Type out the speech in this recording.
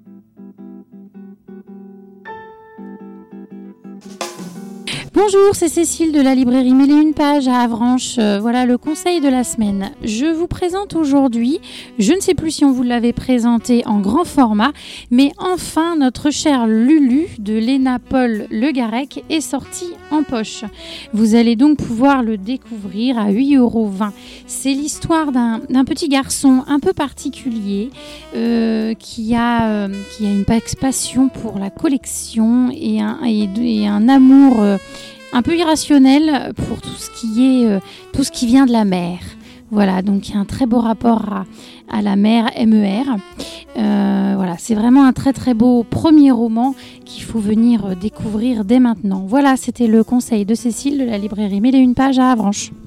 Bonjour, c'est Cécile de la librairie Mille et une pages à Avranches. Voilà le conseil de la semaine. Je vous présente aujourd'hui, je ne sais plus si on vous l'avait présenté en grand format, mais enfin notre cher Lulu de Léna Paul Le Garec est sorti en poche. Vous allez donc pouvoir le découvrir à 8,20 €. C'est l'histoire d'un petit garçon un peu particulier qui a une passion pour la collection et un amour un peu irrationnel pour tout ce qui vient de la mer. Voilà, donc il y a un très beau rapport à la mer, MER. Voilà, c'est vraiment un très très beau premier roman qu'il faut venir découvrir dès maintenant. Voilà, c'était le conseil de Cécile de la librairie Mille et une pages à Avranches.